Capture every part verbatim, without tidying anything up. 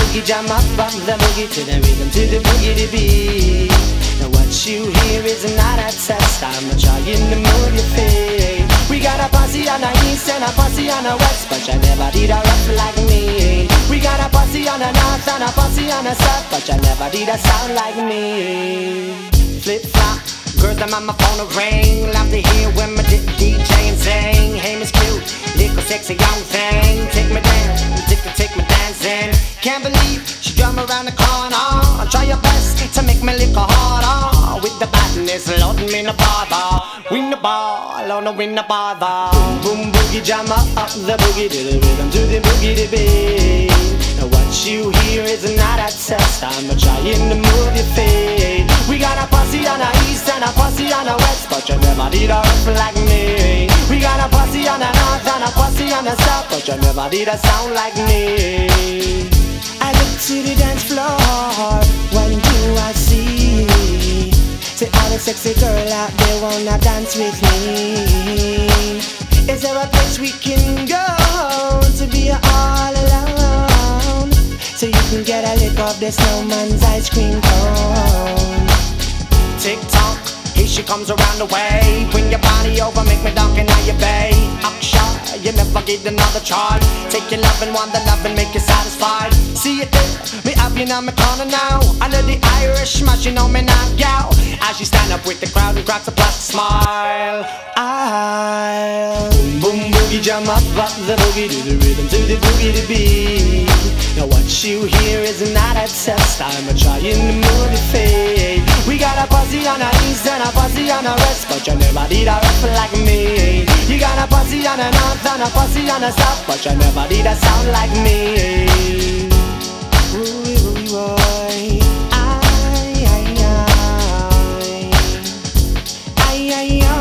boogie jam up from the boogie to the rhythm, to the boogie to beat. Now what you hear is not a test, I'm trying to move your feet. We got a posse on the east and a posse on the west, but you never did a rough like me. We got a posse on the north and a posse on the south, but you never did a sound like me. Flip flop, girls them on my phone a ring. Love to hear when my D J and sing. Hey Miss Cute, little sexy young thing, take me down, take me, take me dancing. Can't believe she drum around the corner. Try your best to make me lick her harder. With the badness, load me no bother. Win the ball, oh no win the bother. Boom boom boogie jam up, up the boogie to the rhythm, to the boogie to beat. Now what you hear is not a test, I'm trying to move your feet. We got a posse on the east and a posse on the west, but you never did a rough like me. We got a posse on the north and a posse on the south, but you never did a sound like me. I look to the dance floor, when do I see? Say all the sexy girl out there wanna dance with me. Is there a place we can go to be all alone, so you can get a lick of the snowman's ice cream cone? Tick tock, here she comes around the way. Bring your body over, make me dunk and now you bay. Aksha, you never get another try. Take your love and want the love and make you satisfied. See it there, me up you in my corner now. Under the Irish smash, you know me now, gal. As she stand up with the crowd and cracks a plastic smile. I'll boom boom boogie jam up, up the boogie to the rhythm, to the boogie to beat. Now what you hear is not a test, I'm trying to move your feet. We got a posse on the east and a posse on the west, but you never did a rough like me. You got a posse on the north and a posse on the south, but you never did a sound like me. Ooh, ooh, boy. Ay, ay, ay. Ay, ay, ay.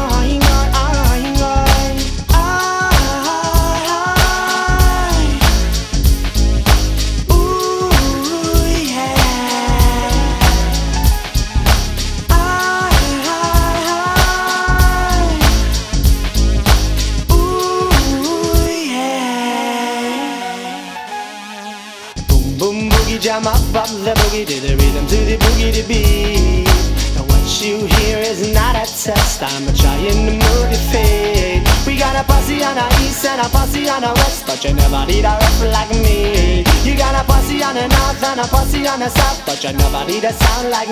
Jam up, up the boogie to the rhythm, to the boogie to beat. Now what you hear is not a test, I'm trying to move your feet. We got a posse on the east and a posse on the west, but you never did a rough like me. You got a posse on the north and a posse on the south, but you never did a sound like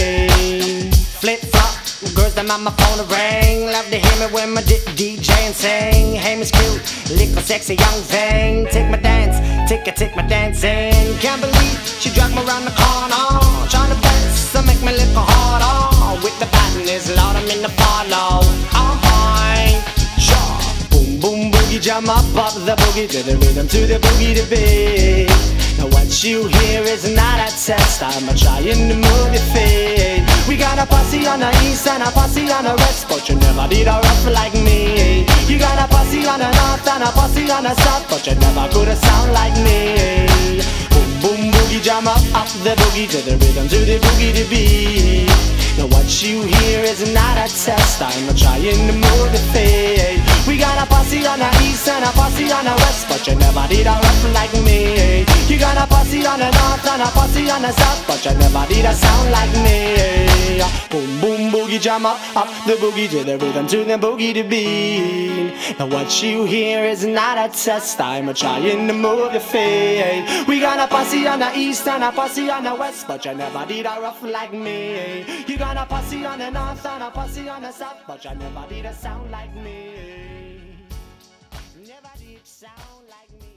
me. Flip flop, girls them on my phone a ring. Love to hear me when my D J and sing. Hey Miss Cute, little sexy young thing, take my dance, take it, take my dancing. Can't believe she dragged me around the corner. Trying to best to make me lick her harder. With the badness, Lord, I'm in the follow. Uh-huh, sure. Boom boom boogie jam up, up the boogie to the rhythm, to the boogie to beat. Now what you hear is not a test, I'm trying to move your feet. We got a posse on the east and a posse on the west, but you never did a rough like me. You got a posse on the north and a posse on the south, but you never could have sound like me. Boom boom boogie jam up, up the boogie to the rhythm, to the boogie to beat. Now what you hear is not a test, I'm trying to move your feet. We got a posse on the east and a posse on the west, but you never did a rough like me. You got a posse on the north and a posse on the south, but you never did a sound like me. Boom boom boogie jam up, up the boogie to the rhythm, to the boogie to beat. Now what you hear is not a test, I'm trying to move your feet. We got a posse on the east and a posse on the west, but you never did a rough like me. You got a posse on the north and a posse on the south, but you never did a sound like me. Never did sound like me.